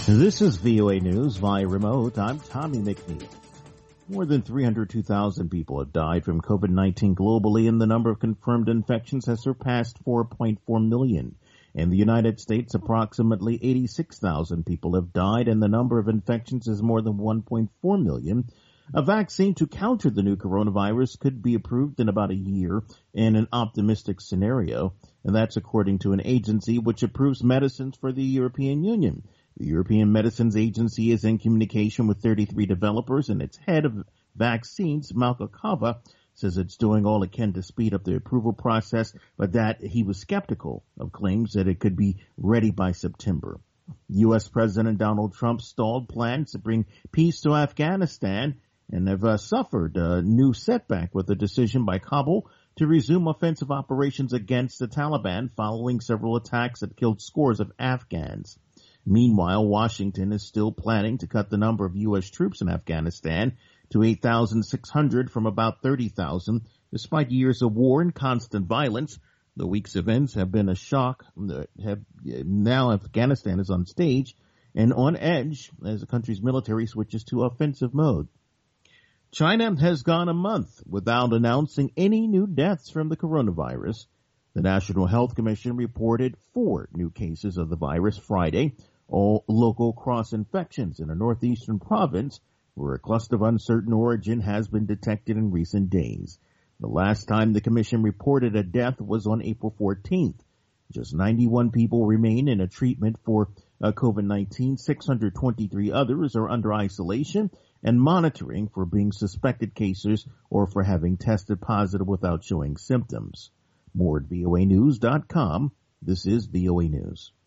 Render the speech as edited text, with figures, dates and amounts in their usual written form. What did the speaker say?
This is VOA News via remote. I'm Tommy McNeil. More than 302,000 people have died from COVID-19 globally, and the number of confirmed infections has surpassed 4.4 million. In the United States, approximately 86,000 people have died, and the number of infections is more than 1.4 million. A vaccine to counter the new coronavirus could be approved in about a year in an optimistic scenario, and that's according to an agency which approves medicines for the European Union. The European Medicines Agency is in communication with 33 developers, and its head of vaccines, Malcolm Kava, says it's doing all it can to speed up the approval process, but that he was skeptical of claims that it could be ready by September. U.S. President Donald Trump stalled plans to bring peace to Afghanistan and have suffered a new setback with a decision by Kabul to resume offensive operations against the Taliban following several attacks that killed scores of Afghans. Meanwhile, Washington is still planning to cut the number of U.S. troops in Afghanistan to 8,600 from about 30,000, despite years of war and constant violence. The week's events have been a shock. Now Afghanistan is on stage and on edge as the country's military switches to offensive mode. China has gone a month without announcing any new deaths from the coronavirus. The National Health Commission reported 4 new cases of the virus Friday, all local cross-infections in a northeastern province where a cluster of uncertain origin has been detected in recent days. The last time the commission reported a death was on April 14th. Just 91 people remain in a treatment for COVID-19. 623 others are under isolation and monitoring for being suspected cases or for having tested positive without showing symptoms. More at voanews.com. This is VOA News.